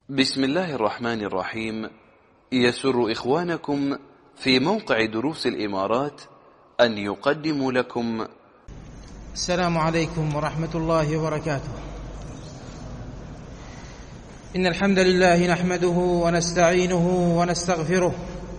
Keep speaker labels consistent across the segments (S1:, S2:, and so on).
S1: بسم الله الرحمن الرحيم. يسر إخوانكم في موقع دروس الإمارات أن يقدموا لكم
S2: السلام عليكم ورحمة الله وبركاته. إن الحمد لله نحمده ونستعينه ونستغفره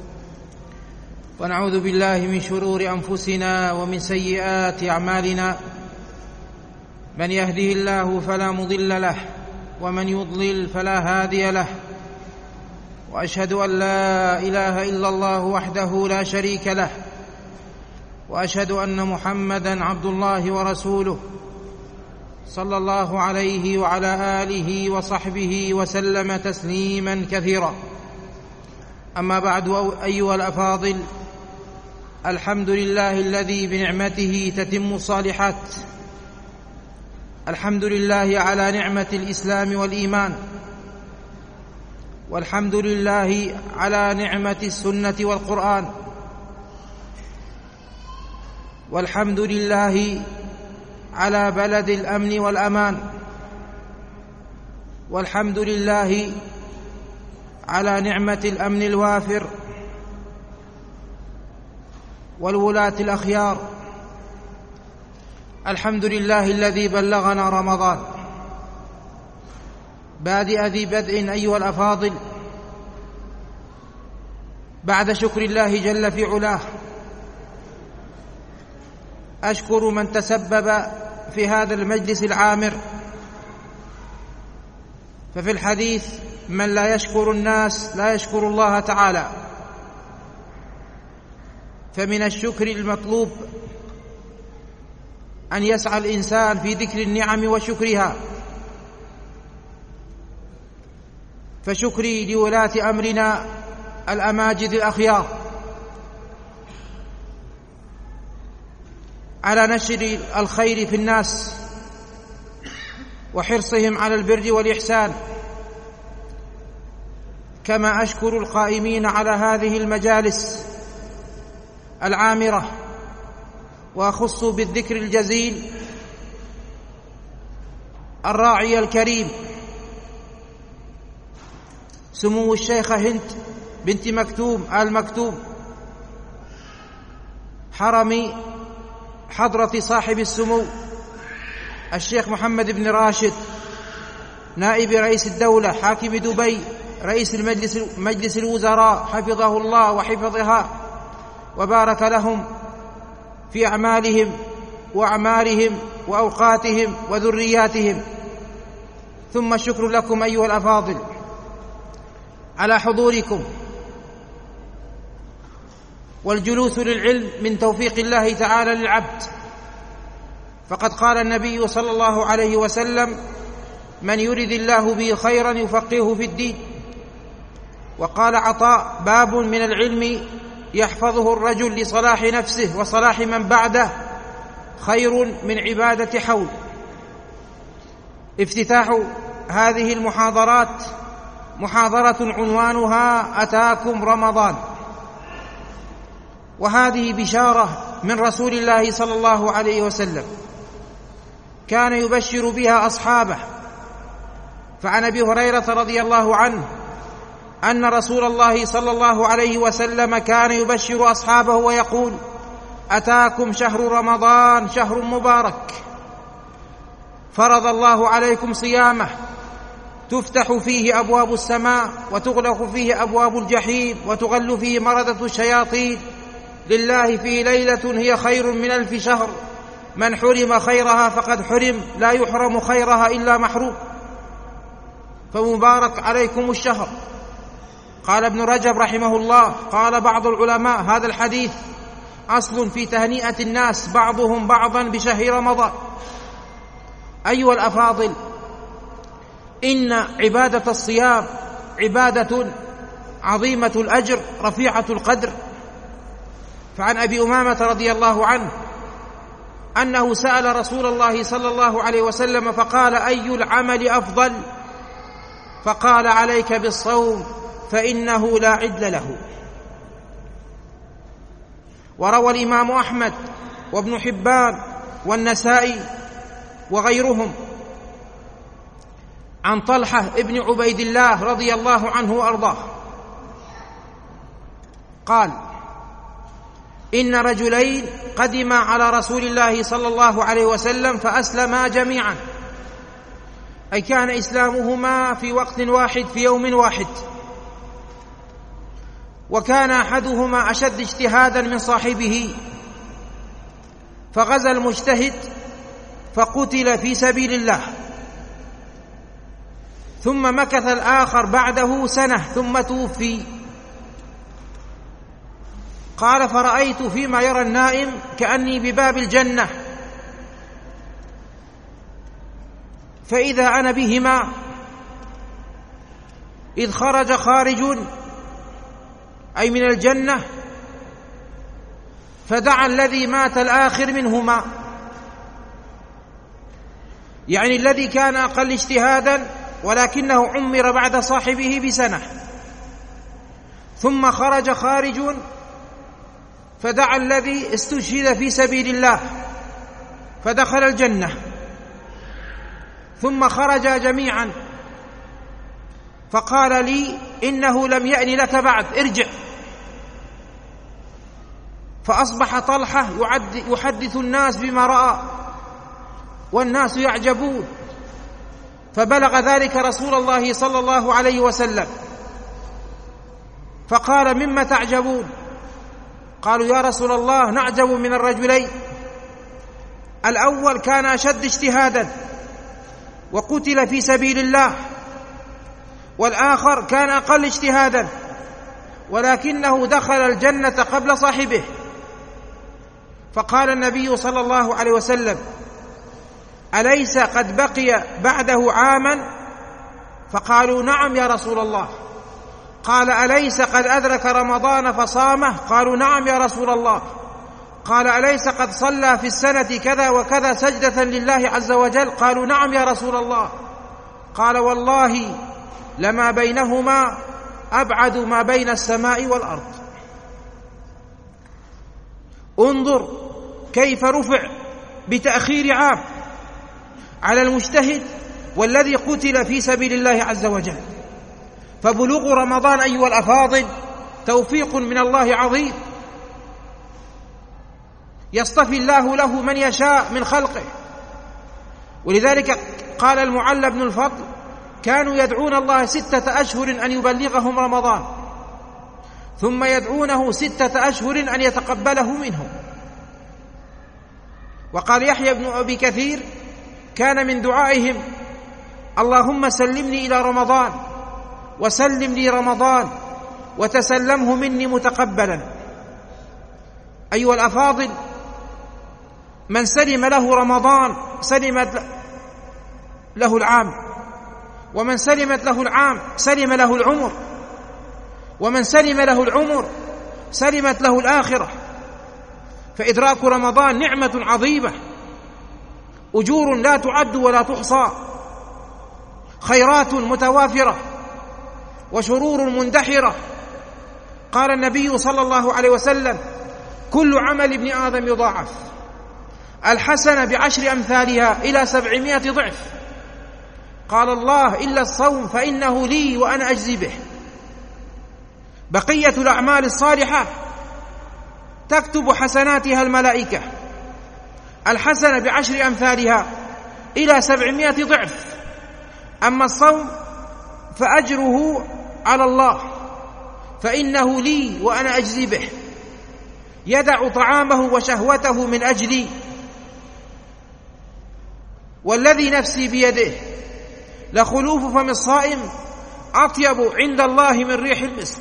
S2: ونعوذ بالله من شرور أنفسنا ومن سيئات أعمالنا. من يهده الله فلا مضل له ومن يضلل فلا هادي له، وأشهد أن لا إله إلا الله وحده لا شريك له، وأشهد أن محمدًا عبد الله ورسوله صلى الله عليه وعلى آله وصحبه وسلم تسليمًا كثيرا. أما بعد، أيها الأفاضل، الحمد لله الذي بنعمته تتم الصالحات. الحمد لله على نعمة الإسلام والإيمان، والحمد لله على نعمة السنة والقرآن، والحمد لله على بلد الأمن والأمان، والحمد لله على نعمة الأمن الوافر والولاة الأخيار. الحمد لله الذي بلغنا رمضان. بادئ ذي بدء أيها الأفاضل، بعد شكر الله جل في علاه أشكر من تسبب في هذا المجلس العامر. ففي الحديث: من لا يشكر الناس لا يشكر الله تعالى. فمن الشكر المطلوب أن يسعى الإنسان في ذكر النعم وشكرها. فشكري لولاة أمرنا الأماجد الأخيار على نشر الخير في الناس وحرصهم على البر والإحسان، كما أشكر القائمين على هذه المجالس العامرة. وأخص بالذكر الجزيل الراعي الكريم سمو الشيخة هند بنت مكتوم آل مكتوم، حرمي حضرة صاحب السمو الشيخ محمد بن راشد، نائب رئيس الدولة، حاكم دبي، رئيس مجلس الوزراء، حفظه الله وحفظها وبارك لهم في أعمالهم وأعمارهم وأوقاتهم وذرياتهم. ثم الشكر لكم أيها الأفاضل على حضوركم والجلوس للعلم من توفيق الله تعالى للعبد. فقد قال النبي صلى الله عليه وسلم: من يرد الله به خيرا يفقهه في الدين. وقال عطاء: باب من العلم يحفظه الرجل لصلاح نفسه وصلاح من بعده خير من عبادة حول. افتتاح هذه المحاضرات محاضرة عنوانها أتاكم رمضان، وهذه بشارة من رسول الله صلى الله عليه وسلم كان يبشر بها أصحابه. فعن أبي هريرة رضي الله عنه أن رسول الله صلى الله عليه وسلم كان يبشر أصحابه ويقول: أتاكم شهر رمضان شهر مبارك، فرض الله عليكم صيامه، تفتح فيه أبواب السماء وتغلق فيه أبواب الجحيم وتغل فيه مردة الشياطين، لله فيه ليلة هي خير من 1000 شهر، من حرم خيرها فقد حرم، لا يحرم خيرها إلا محروم، فمبارك عليكم الشهر. قال ابن رجب رحمه الله: قال بعض العلماء: هذا الحديث أصل في تهنئة الناس بعضهم بعضا بشهر رمضان. أيها الأفاضل، إن عبادة الصيام عبادة عظيمة الأجر رفيعة القدر. فعن أبي أمامة رضي الله عنه أنه سأل رسول الله صلى الله عليه وسلم فقال: أي العمل أفضل؟ فقال: عليك بالصوم فإنه لا عدل له. وروى الإمام أحمد وابن حبان والنسائي وغيرهم عن طلحة ابن عبيد الله رضي الله عنه وأرضاه قال: إن رجلين قدما على رسول الله صلى الله عليه وسلم فأسلما جميعا، أي كان إسلامهما في وقت واحد في يوم واحد، وكان أحدهما أشد اجتهادا من صاحبه، فغزا المجتهد فقتل في سبيل الله، ثم مكث الآخر بعده سنة ثم توفي. قال: فرأيت فيما يرى النائم كأني بباب الجنة، فإذا أنا بهما، إذ خرج خارج أي من الجنة فدعا الذي مات الآخر منهما، يعني الذي كان أقل اجتهادا ولكنه عمر بعد صاحبه بسنة، ثم خرج خارج فدعا الذي استشهد في سبيل الله فدخل الجنة، ثم خرجا جميعا فقال لي: إنه لم يأن لك بعد، ارجع. فأصبح طلحة يحدث الناس بما رأى والناس يعجبون، فبلغ ذلك رسول الله صلى الله عليه وسلم، فقال: مما تعجبون؟ قالوا: يا رسول الله نعجب من الرجلين، الأول كان أشد اجتهادا وقتل في سبيل الله، والآخر كان أقل اجتهادا ولكنه دخل الجنة قبل صاحبه. فقال النبي صلى الله عليه وسلم: أليس قد بقي بعده عاما؟ فقالوا: نعم يا رسول الله. قال: أليس قد أدرك رمضان فصامه؟ قالوا: نعم يا رسول الله. قال: أليس قد صلى في السنة كذا وكذا سجدة لله عز وجل؟ قالوا: نعم يا رسول الله. قال: والله لما بينهما أبعد ما بين السماء والأرض. انظر كيف رفع بتأخير عام على المجتهد والذي قتل في سبيل الله عز وجل. فبلوغ رمضان أيها الأفاضل توفيق من الله عظيم، يصطفي الله له من يشاء من خلقه. ولذلك قال المعلى بن الفضل: كانوا يدعون الله 6 أشهر أن يبلغهم رمضان، ثم يدعونه 6 أشهر أن يتقبله منهم. وقال يحيى بن أبي كثير: كان من دعائهم: اللهم سلمني إلى رمضان وسلم لي رمضان وتسلمه مني متقبلا. أيها الأفاضل، من سلم له رمضان سلمت له العام، ومن سلمت له العام سلم له العمر، ومن سلم له العمر سلمت له الآخرة. فإدراك رمضان نعمة عظيمة، أجور لا تعد ولا تحصى، خيرات متوافرة وشرور مندحرة. قال النبي صلى الله عليه وسلم: كل عمل ابن آدم يضاعف، الحسنة ب10 أمثالها إلى 700 ضعف. قال الله: إلا الصوم فإنه لي وأنا أجزي به. بقية الأعمال الصالحة تكتب حسناتها الملائكة، الحسنة ب10 أمثالها إلى 700 ضعف. أما الصوم فأجره على الله، فإنه لي وأنا أجزي به، يدع طعامه وشهوته من أجلي، والذي نفسي بيده لخلوف فم الصائم أطيب عند الله من ريح المسك.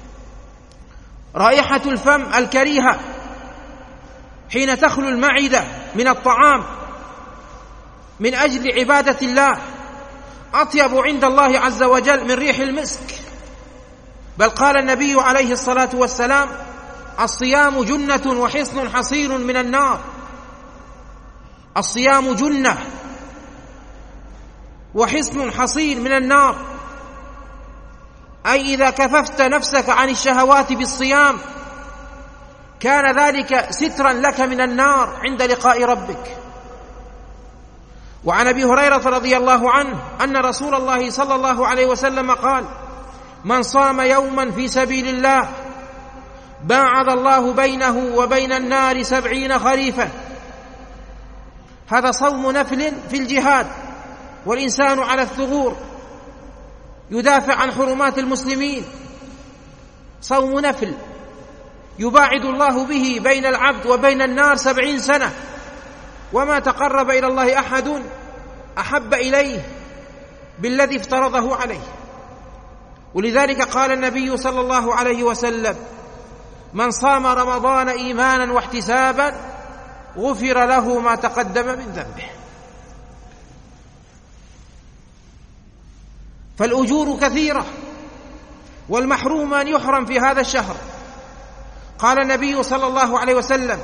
S2: رائحة الفم الكريهة حين تخلو المعدة من الطعام من أجل عبادة الله أطيب عند الله عز وجل من ريح المسك. بل قال النبي عليه الصلاة والسلام: الصيام جنة وحصن حصين من النار. الصيام جنة وحصن حصين من النار، أي إذا كففت نفسك عن الشهوات بالصيام كان ذلك سترا لك من النار عند لقاء ربك. وعن أبي هريرة رضي الله عنه أن رسول الله صلى الله عليه وسلم قال: من صام يوما في سبيل الله باعد الله بينه وبين النار 70 خريفا. هذا صوم نفل في الجهاد، والإنسان على الثغور يدافع عن حرمات المسلمين، صوم نفل يباعد الله به بين العبد وبين النار 70 سنة، وما تقرب إلى الله أحد أحب إليه بالذي افترضه عليه. ولذلك قال النبي صلى الله عليه وسلم: من صام رمضان إيمانا واحتسابا غفر له ما تقدم من ذنبه. فالأجور كثيرة، والمحروم أن يحرم في هذا الشهر. قال النبي صلى الله عليه وسلم: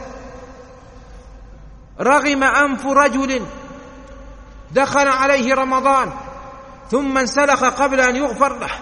S2: رغم أنف رجل دخل عليه رمضان ثم انسلخ قبل أن يغفر له.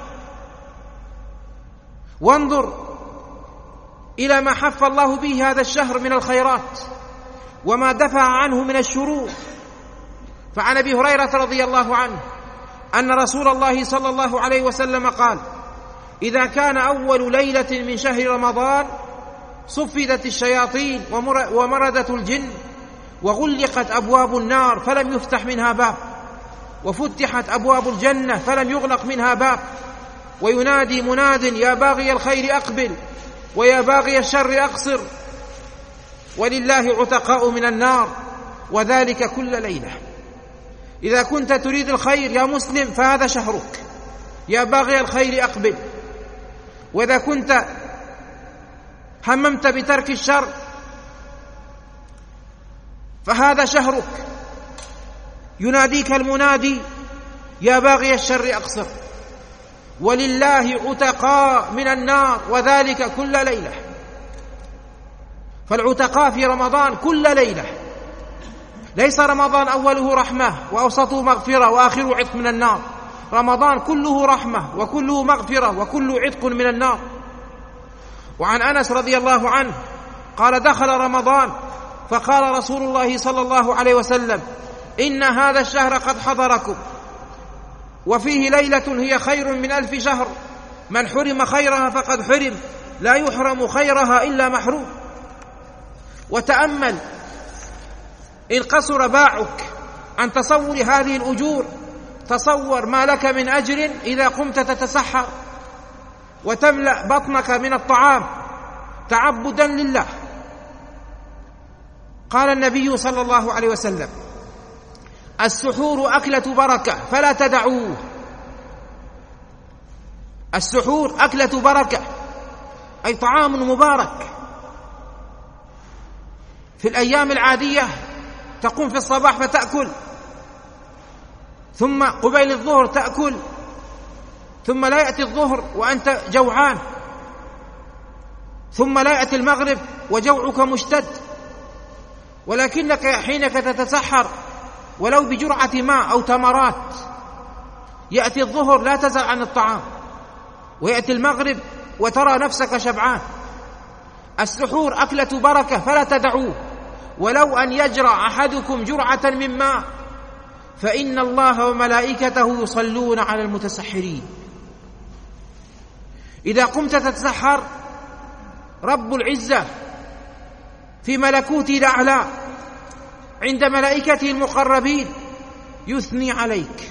S2: وانظر إلى ما حف الله به هذا الشهر من الخيرات وما دفع عنه من الشرور. فعن أبي هريرة رضي الله عنه أن رسول الله صلى الله عليه وسلم قال: إذا كان أول ليلة من شهر رمضان صفدت الشياطين ومردت الجن وغلقت أبواب النار فلم يفتح منها باب، وفتحت أبواب الجنة فلم يغلق منها باب، وينادي مناد: يا باغي الخير أقبل ويا باغي الشر أقصر، ولله عتقاء من النار، وذلك كل ليلة. إذا كنت تريد الخير يا مسلم فهذا شهرك، يا باغي الخير أقبل. وإذا كنت هممت بترك الشر فهذا شهرك، يناديك المنادي: يا باغي الشر أقصر، ولله عتقاء من النار، وذلك كل ليلة. فالعتقاء في رمضان كل ليلة، ليس رمضان أوله رحمة وأوسطه مغفرة وآخره عتق من النار. رمضان كله رحمة وكله مغفرة وكله عتق من النار. وعن أنس رضي الله عنه قال: دخل رمضان فقال رسول الله صلى الله عليه وسلم: إن هذا الشهر قد حضركم، وفيه ليلة هي خير من 1000 شهر، من حرم خيرها فقد حرم، لا يحرم خيرها إلا محروم. وتأمل إن قصر باعك عن تصور هذه الأجور، تصور ما لك من أجر إذا قمت تتسحر وتملأ بطنك من الطعام تعبدا لله. قال النبي صلى الله عليه وسلم: السحور أكلة بركة فلا تدعوه. السحور أكلة بركة، أي طعام مبارك. في الأيام العادية تقوم في الصباح فتأكل، ثم قبيل الظهر تأكل، ثم لا يأتي الظهر وأنت جوعان، ثم لا يأتي المغرب وجوعك مشتد. ولكنك حينك تتسحر ولو بجرعة ماء أو تمرات، يأتي الظهر لا تزال عن الطعام، ويأتي المغرب وترى نفسك شبعان. السحور أكلة بركة فلا تدعوه، ولو أن يجرع أحدكم جرعة من ماء فإن الله وملائكته يصلون على المتسحرين. إذا قمت تتسحر رب العزة في ملكوته الأعلى عند ملائكته المقربين يثني عليك،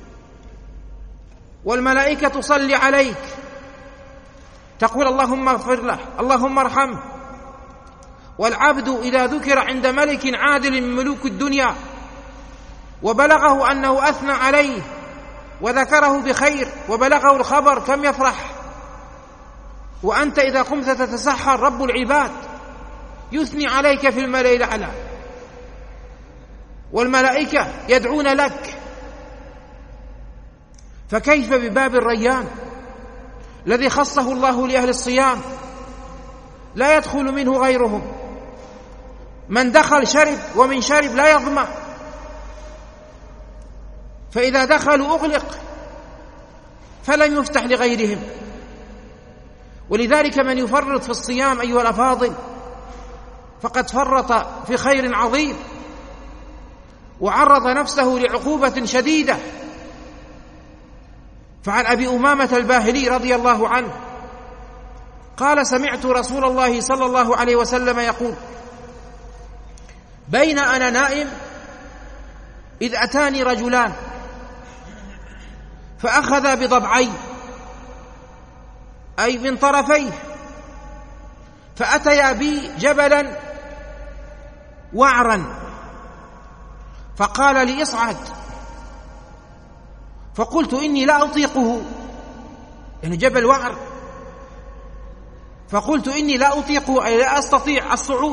S2: والملائكة تصلي عليك، تقول اللهم اغفر له، اللهم ارحمه. والعبد إذا ذكر عند ملك عادل من ملوك الدنيا وبلغه أنه أثنى عليه وذكره بخير وبلغه الخبر كم يفرح. وأنت إذا قمت تتسحر رب العباد يثني عليك في الملأ الأعلى، والملائكة يدعون لك. فكيف بباب الريان الذي خصه الله لأهل الصيام لا يدخل منه غيرهم؟ من دخل شرب، ومن شرب لا يظمأ، فإذا دخلوا أغلق فلم يفتح لغيرهم. ولذلك من يفرط في الصيام أيها الأفاضل فقد فرط في خير عظيم. وعرض نفسه لعقوبة شديدة. فعن أبي أمامة الباهلي رضي الله عنه قال: سمعت رسول الله صلى الله عليه وسلم يقول: بين أنا نائم إذ أتاني رجلان فأخذا بضبعي، أي من طرفيه، فأتيا بي جبلا وعرا، فقال لي: اصعد. فقلت: إني لا أطيقه، يعني جبل وعر، فقلت: إني لا أطيقه، أي لا أستطيع الصعود.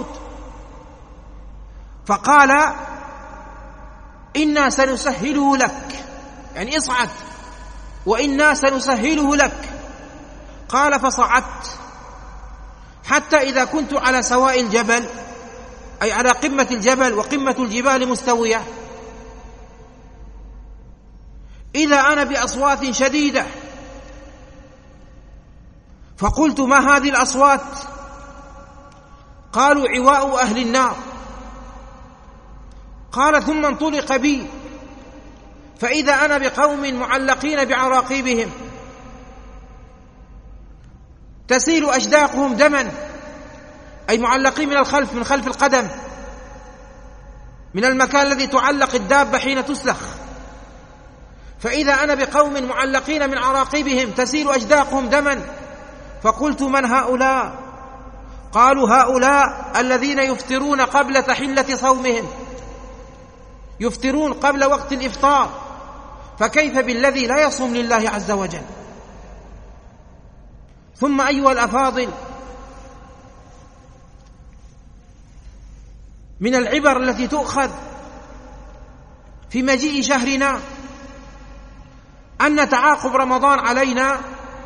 S2: فقال: إنا سنسهله لك، يعني اصعد وإنا سنسهله لك. قال: فصعدت حتى إذا كنت على سواء الجبل، أي على قمة الجبل وقمة الجبال مستوية، إذا أنا بأصوات شديدة. فقلت: ما هذه الأصوات؟ قالوا: عواء أهل النار. قال: ثم انطلق بي فإذا أنا بقوم معلقين بعراقيبهم تسيل أشداقهم دما، أي معلقين من الخلف، من خلف القدم، من المكان الذي تعلق الدابة حين تسلخ. فإذا أنا بقوم معلقين من عراقيبهم تسيل أشداقهم دما. فقلت: من هؤلاء؟ قالوا: هؤلاء الذين يفطرون قبل تحلة صومهم، يفطرون قبل وقت الإفطار، فكيف بالذي لا يصوم لله عز وجل؟ ثم أيها الأفاضل، من العبر التي تؤخذ في مجيء شهرنا أن تعاقب رمضان علينا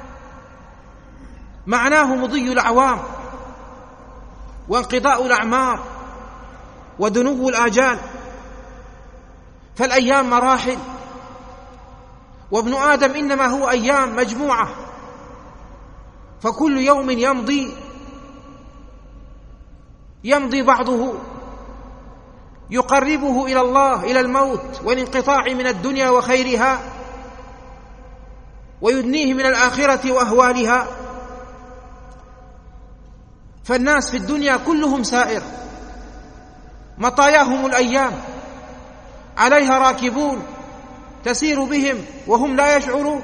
S2: معناه مضي الأعوام وانقضاء الأعمار ودنو الآجال، فالأيام مراحل، وابن آدم إنما هو أيام مجموعة، فكل يوم يمضي بعضه يقربه إلى الله، إلى الموت والانقطاع من الدنيا وخيرها، ويدنيه من الآخرة وأهوالها. فالناس في الدنيا كلهم سائر، مطاياهم الأيام، عليها راكبون تسير بهم وهم لا يشعرون.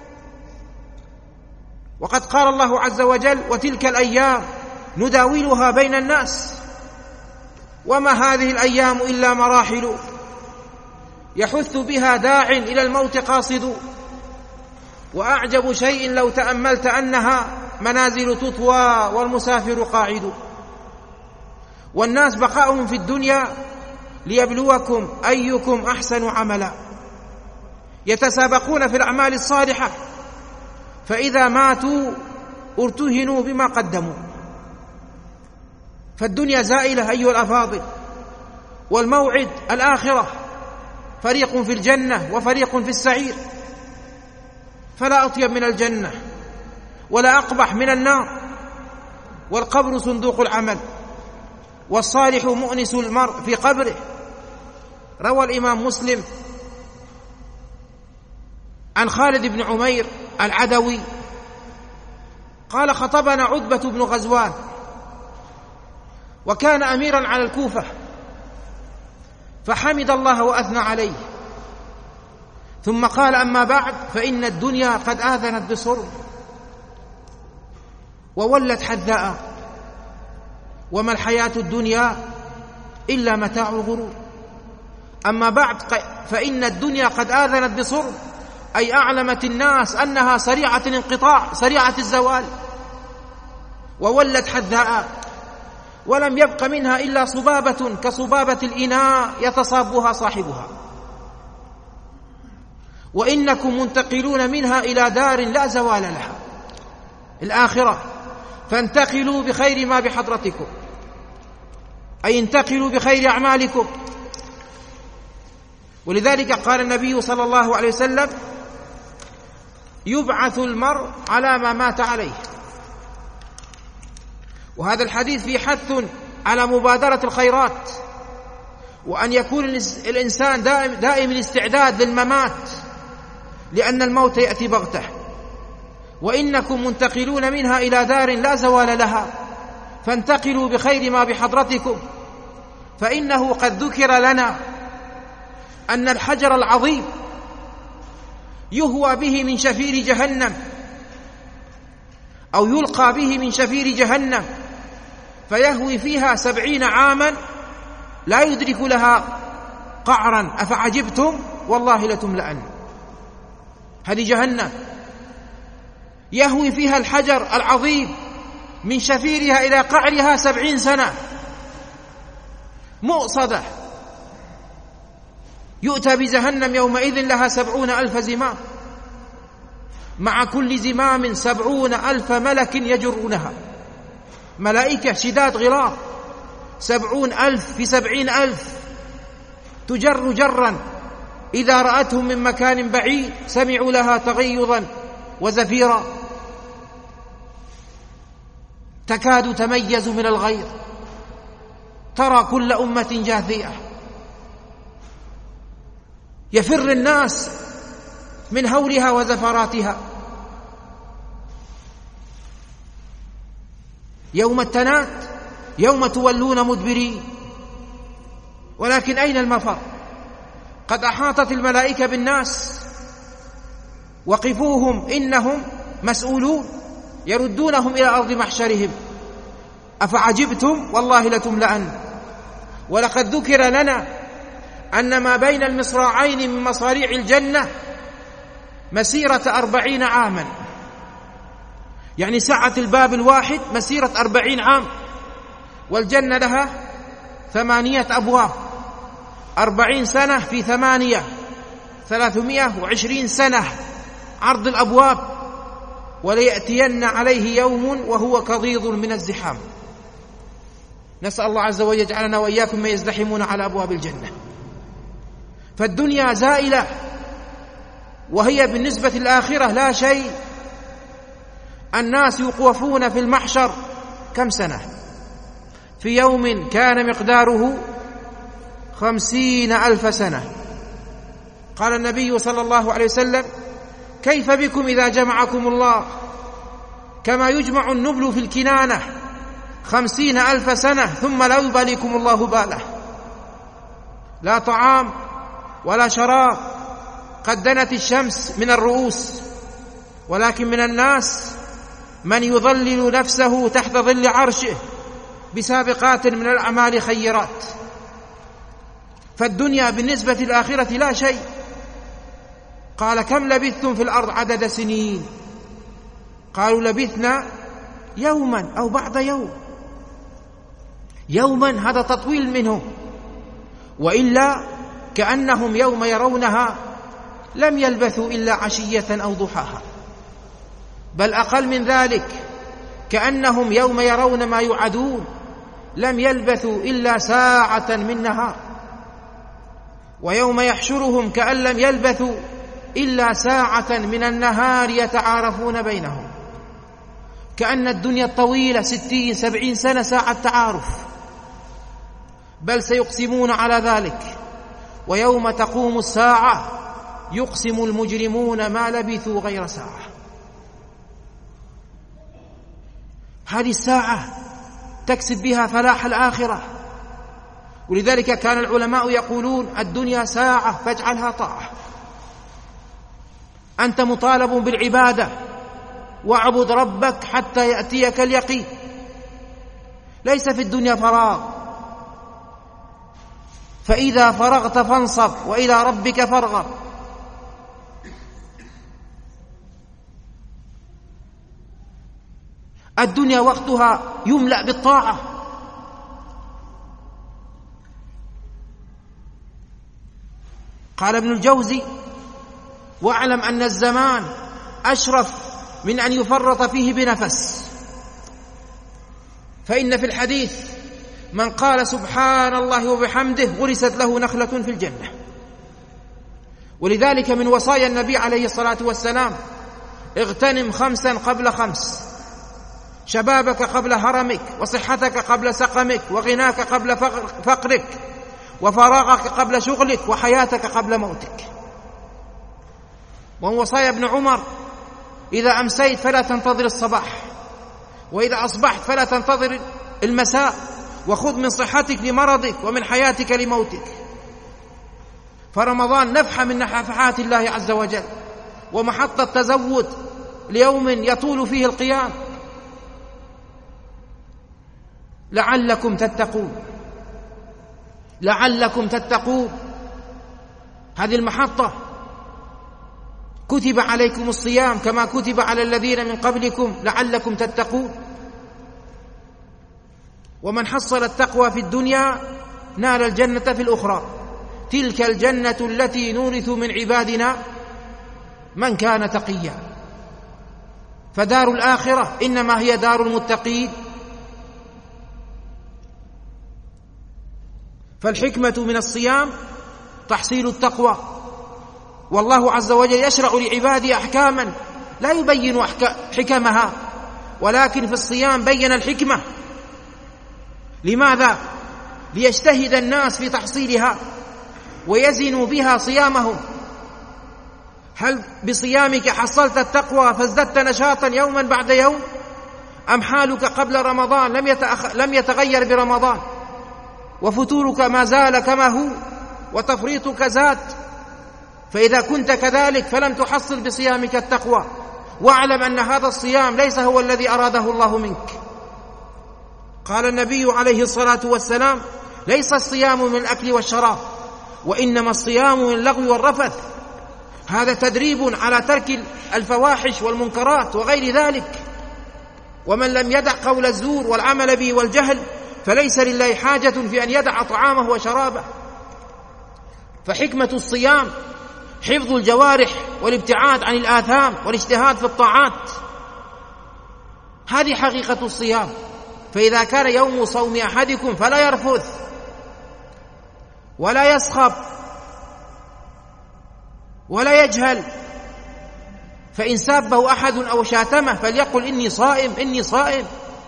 S2: وقد قال الله عز وجل: وتلك الأيام نداولها بين الناس وما هذه الأيام إلا مراحل يحث بها داع إلى الموت قاصد، وأعجب شيء لو تأملت أنها منازل تطوى والمسافر قاعد. والناس بقاؤهم في الدنيا ليبلوكم أيكم أحسن عملا، يتسابقون في الأعمال الصالحة، فإذا ماتوا ارتهنوا بما قدموا. فالدنيا زائلة أيها الأفاضل، والموعد الآخرة، فريق في الجنة وفريق في السعير، فلا أطيب من الجنة ولا أقبح من النار، والقبر صندوق العمل، والصالح مؤنس المرء في قبره. روى الإمام مسلم عن خالد بن عمير العدوي قال: خطبنا عتبة بن غزوان، وكان أميرا على الكوفة، فحمد الله وأثنى عليه، ثم قال: أما بعد، فإن الدنيا قد آذنت بصرم وولت حذاء، وما الحياة الدنيا إلا متاع الغرور. أما بعد، فإن الدنيا قد آذنت بصرم، أي أعلمت الناس أنها سريعة الانقطاع، سريعة الزوال، وولت حذاء، ولم يبق منها إلا صبابة كصبابة الإناء يتصابها صاحبها. وإنكم منتقلون منها إلى دار لا زوال لها، الآخرة، فانتقلوا بخير ما بحضرتكم، أي انتقلوا بخير أعمالكم. ولذلك قال النبي صلى الله عليه وسلم: يبعث المرء على ما مات عليه. وهذا الحديث فيه حث على مبادرة الخيرات وأن يكون الإنسان دائم الاستعداد للممات، لأن الموت يأتي بغتة، وإنكم منتقلون منها إلى دار لا زوال لها، فانتقلوا بخير ما بحضرتكم. فإنه قد ذكر لنا أن الحجر العظيم يهوى به من شفير جهنم، أو يلقى به من شفير جهنم، فيهوي فيها 70 عاما لا يدرك لها قعرا. أفعجبتم والله لتملأن. هذه جهنم يهوي فيها الحجر العظيم من شفيرها إلى قعرها 70 سنة مؤصدة. يؤتى بجهنم يومئذ لها 70,000 زمام، مع كل زمام 70,000 ملك يجرونها، ملائكة شداد غلاظ، 70,000 في 70,000 تجر جرا. إذا رأتهم من مكان بعيد سمعوا لها تغيظا وزفيرا، تكاد تميز من الغيظ، ترى كل أمة جاثية. يفر الناس من هولها وزفراتها. يوم التناد، يوم تولون مدبرين. ولكن أين المفر؟ قد أحاطت الملائكة بالناس، وقفوهم إنهم مسؤولون، يردونهم إلى أرض محشرهم. أفعجبتم والله لتملأن. ولقد ذكر لنا أن ما بين المصراعين من مصاريع الجنة مسيرة 40 عاما، يعني سعة الباب الواحد مسيرة 40 عام. والجنة لها 8 أبواب، 40 سنة في 8 320 سنة عرض الأبواب. وليأتين عليه يوم وهو كضيض من الزحام. نسأل الله عز وجل يجعلنا وإياكم من يزدحمون على أبواب الجنة. فالدنيا زائلة، وهي بالنسبة للآخرة لا شيء. الناس يوقفون في المحشر كم سنة؟ في يوم كان مقداره 50,000 سنة. قال النبي صلى الله عليه وسلم: كيف بكم إذا جمعكم الله كما يجمع النبل في الكنانة 50,000 سنة ثم لا يباليكم الله باله. لا طعام ولا شراب، قد دنت الشمس من الرؤوس، ولكن من الناس من يظلل نفسه تحت ظل عرشه بسابقات من الأعمال خيرات. فالدنيا بالنسبة للآخرة لا شيء. قال: كم لبثتم في الأرض عدد سنين؟ قالوا: لبثنا يوما أو بعض يوم. يوما هذا تطويل منهم، وإلا كأنهم يوم يرونها لم يلبثوا إلا عشية أو ضحاها، بل أقل من ذلك، كأنهم يوم يرون ما يوعدون لم يلبثوا إلا ساعة من نهار. ويوم يحشرهم كأن لم يلبثوا إلا ساعة من النهار يتعارفون بينهم. كأن الدنيا الطويلة 60-70 سنة ساعة تعارف، بل سيقسمون على ذلك. ويوم تقوم الساعة يقسم المجرمون ما لبثوا غير ساعة. هذه الساعة تكسب بها فلاح الآخرة. ولذلك كان العلماء يقولون: الدنيا ساعة فاجعلها طاعة. أنت مطالب بالعبادة، واعبد ربك حتى يأتيك اليقين. ليس في الدنيا فراغ، فإذا فرغت فانصب وإلى ربك فارغب. الدنيا وقتها يملأ بالطاعة. قال ابن الجوزي: واعلم أن الزمان أشرف من أن يفرط فيه بنفس. فإن في الحديث: من قال سبحان الله وبحمده غرست له نخلة في الجنة. ولذلك من وصايا النبي عليه الصلاة والسلام: اغتنم 5 قبل 5، شبابك قبل هرمك، وصحتك قبل سقمك، وغناك قبل فقرك، وفراغك قبل شغلك وحياتك قبل موتك. ومن وصايا ابن عمر: إذا أمسيت فلا تنتظر الصباح، وإذا أصبحت فلا تنتظر المساء، وخذ من صحتك لمرضك ومن حياتك لموتك. فرمضان نفحة من نفحات الله عز وجل، ومحطة تزود ليوم يطول فيه القيام. لعلكم تتقون، لعلكم تتقون. هذه المحطة كتب عليكم الصيام كما كتب على الذين من قبلكم لعلكم تتقون. ومن حصل التقوى في الدنيا نال الجنة في الأخرى. تلك الجنة التي نورث من عبادنا من كان تقيا. فدار الآخرة إنما هي دار المتقين. فالحكمة من الصيام تحصيل التقوى. والله عز وجل يشرع لعباده أحكاما لا يبين حكمها، ولكن في الصيام بين الحكمة. لماذا؟ ليجتهد الناس في تحصيلها ويزنوا بها صيامهم. هل بصيامك حصلت التقوى فازددت نشاطا يوما بعد يوم، أم حالك قبل رمضان لم يتغير برمضان، وفتورك ما زال كما هو وتفريطك زاد؟ فإذا كنت كذلك فلم تحصل بصيامك التقوى. واعلم أن هذا الصيام ليس هو الذي أراده الله منك. قال النبي عليه الصلاة والسلام: ليس الصيام من الأكل والشراب، وإنما الصيام من اللغو والرفث. هذا تدريب على ترك الفواحش والمنكرات وغير ذلك. ومن لم يدع قول الزور والعمل به والجهل فليس لله حاجة في أن يدع طعامه وشرابه. فحكمة الصيام حفظ الجوارح والابتعاد عن الآثام والاجتهاد في الطاعات. هذه حقيقة الصيام. فإذا كان يوم صوم أحدكم فلا يرفث ولا يصخب ولا يجهل، فإن سابه أحد أو شاتمه فليقل إني صائم إني صائم.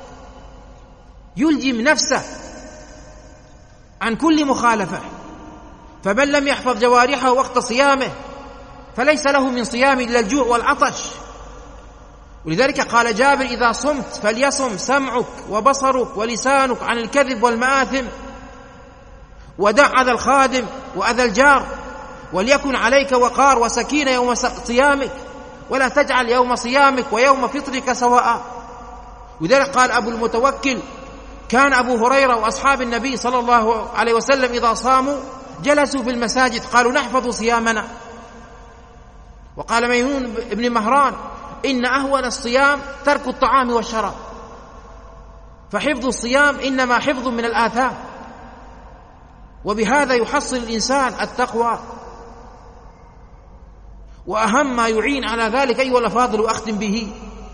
S2: يلجم نفسه عن كل مخالفة. فمن لم يحفظ جوارحه وقت صيامه فليس له من صيام إلا الجوع والعطش. ولذلك قال جابر: إذا صمت فليصم سمعك وبصرك ولسانك عن الكذب والمآثم، ودع أذى الخادم وأذى الجار، وليكن عليك وقار وسكينة يوم صيامك، ولا تجعل يوم صيامك ويوم فطرك سواء. ولذلك قال أبو المتوكل: كان أبو هريرة وأصحاب النبي صلى الله عليه وسلم إذا صاموا جلسوا في المساجد قالوا: نحفظ صيامنا. وقال ميمون بن مهران: إن أهون الصيام ترك الطعام والشراب. فحفظ الصيام إنما حفظ من الآثام، وبهذا يحصل الإنسان التقوى. وأهم ما يعين على ذلك أيها الأفاضل وأختم به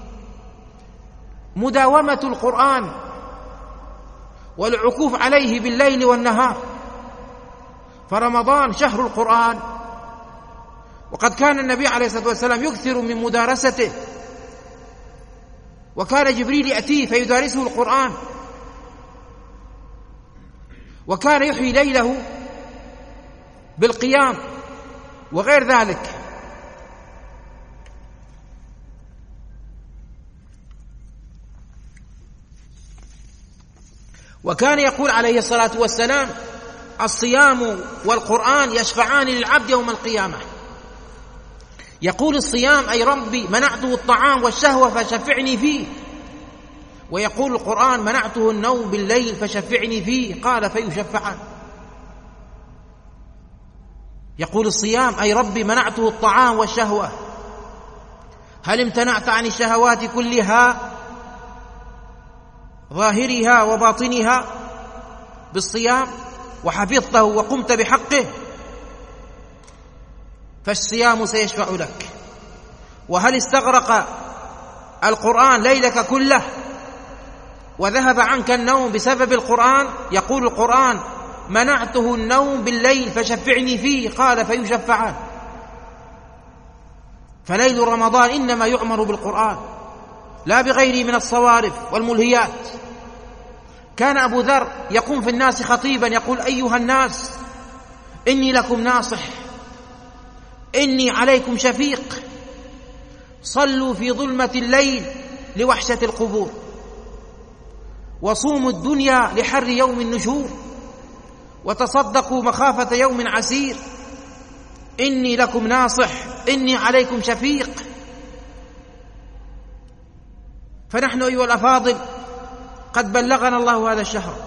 S2: مداومة القرآن والعكوف عليه بالليل والنهار. فرمضان شهر القرآن، وقد كان النبي عليه الصلاة والسلام يكثر من مدارسته، وكان جبريل يأتيه فيدارسه القرآن، وكان يحيي ليله بالقيام وغير ذلك. وكان يقول عليه الصلاة والسلام: الصيام والقرآن يشفعان للعبد يوم القيامة. يقول الصيام: أي ربي منعته الطعام والشهوة فشفعني فيه. ويقول القرآن: منعته النوم بالليل فشفعني فيه. قال: فيشفعان. يقول الصيام: أي ربي منعته الطعام والشهوة. هل امتنعت عن الشهوات كلها ظاهرها وباطنها بالصيام وحفظته وقمت بحقه؟ فالصيام سيشفع لك. وهل استغرق القرآن ليلك كله وذهب عنك النوم بسبب القرآن؟ يقول القرآن: منعته النوم بالليل فشفعني فيه. قال: فيشفعان. فليل رمضان إنما يعمر بالقرآن لا بغيره من الصوارف والملهيات. كان أبو ذر يقوم في الناس خطيبا يقول: أيها الناس إني لكم ناصح، إني عليكم شفيق. صلوا في ظلمة الليل لوحشة القبور، وصوموا الدنيا لحر يوم النشور، وتصدقوا مخافة يوم عسير. إني لكم ناصح، إني عليكم شفيق. فنحن أيها الأفاضل قد بلغنا الله هذا الشهر،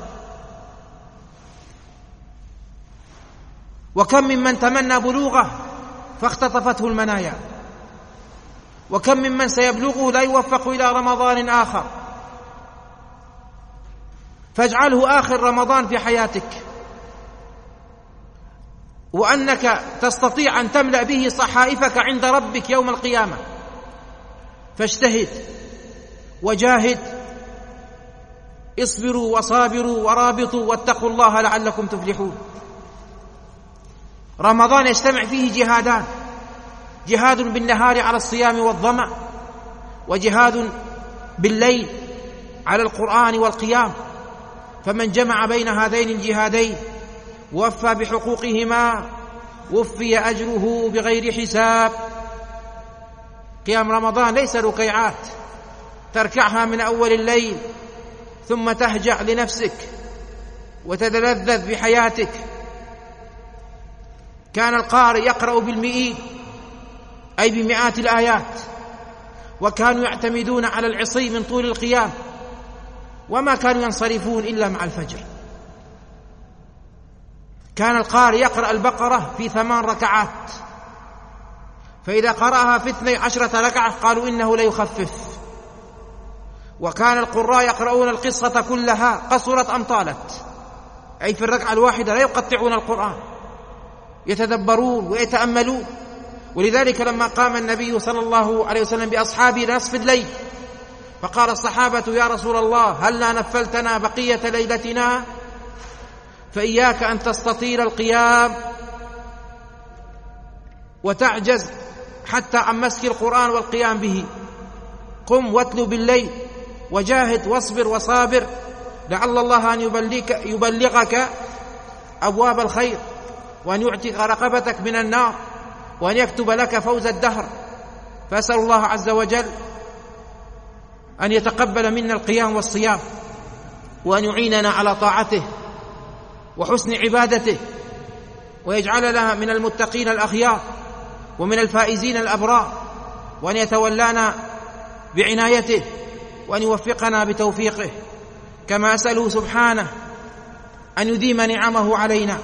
S2: وكم ممن تمنى بلوغه فاختطفته المنايا، وكم ممن سيبلغه لا يوفق إلى رمضان آخر. فاجعله آخر رمضان في حياتك، وأنك تستطيع أن تملأ به صحائفك عند ربك يوم القيامة. فاجتهد وجاهد، اصبروا وصابروا ورابطوا واتقوا الله لعلكم تفلحون. رمضان يجتمع فيه جهادان: جهاد بالنهار على الصيام والظمأ، وجهاد بالليل على القرآن والقيام. فمن جمع بين هذين الجهادين ووفى بحقوقهما وفي أجره بغير حساب. قيام رمضان ليس ركيعات تركعها من أول الليل ثم تهجع لنفسك وتتلذذ بحياتك. كان القارئ يقرأ بالمئين، أي بمئات الآيات، وكانوا يعتمدون على العصي من طول القيام، وما كانوا ينصرفون إلا مع الفجر. كان القارئ يقرأ البقرة في 8 ركعات، فإذا قرأها في 12 ركعة قالوا إنه ليخفف. وكان القراء يقرؤون القصة كلها قصرت أم طالت، أي في الركعة الواحدة لا يقطعون القرآن، يتدبرون ويتأملون. ولذلك لما قام النبي صلى الله عليه وسلم بأصحابه لنصف الليل فقال الصحابة: يا رسول الله، هلا نفلتنا بقية ليلتنا؟ فإياك أن تستطيل القيام وتعجز حتى عن مسك القرآن والقيام به. قم واتلو بالليل وجاهد واصبر وصابر، لعل الله أن يبلغك أبواب الخير، وأن يعتق رقبتك من النار، وأن يكتب لك فوز الدهر. فأسأل الله عز وجل أن يتقبل منا القيام والصيام، وأن يعيننا على طاعته وحسن عبادته، ويجعلنا من المتقين الأخيار ومن الفائزين الأبرار، وأن يتولانا بعنايته، وأن يوفقنا بتوفيقه. كما أسأله سبحانه أن يديم نعمه علينا،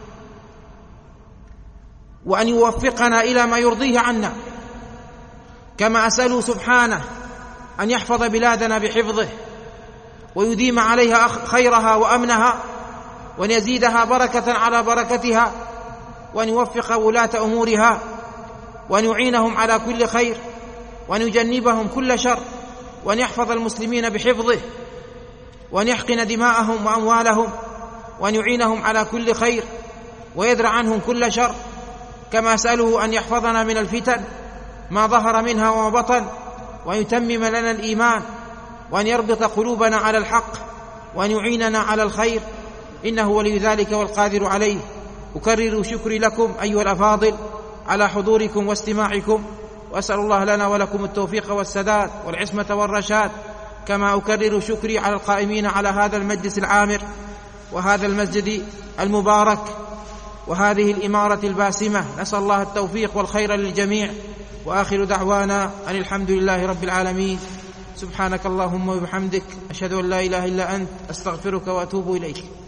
S2: وأن يوفقنا إلى ما يرضيه عنا. كما أسأله سبحانه أن يحفظ بلادنا بحفظه، ويديم عليها خيرها وأمنها، وأن يزيدها بركة على بركتها، وأن يوفق ولاة أمورها، وأن يعينهم على كل خير، وأن يجنبهم كل شر، وأن يحفظ المسلمين بحفظه، وأن يحقن دماءهم وأموالهم، وأن يعينهم على كل خير، ويدرع عنهم كل شر. كما أسأله أن يحفظنا من الفتن ما ظهر منها وما بطن، وأن يتمم لنا الإيمان، وأن يربط قلوبنا على الحق، وأن يعيننا على الخير، إنه ولي ذلك والقادر عليه. أكرر شكري لكم أيها الأفاضل على حضوركم واستماعكم، وأسأل الله لنا ولكم التوفيق والسداد والعصمة والرشاد. كما أكرر شكري على القائمين على هذا المجلس العامر وهذا المسجد المبارك وهذه الإمارة الباسمة. نسأل الله التوفيق والخير للجميع، وآخر دعوانا أن الحمد لله رب العالمين. سبحانك اللهم وبحمدك، أشهد أن لا إله إلا أنت، أستغفرك وأتوب إليك.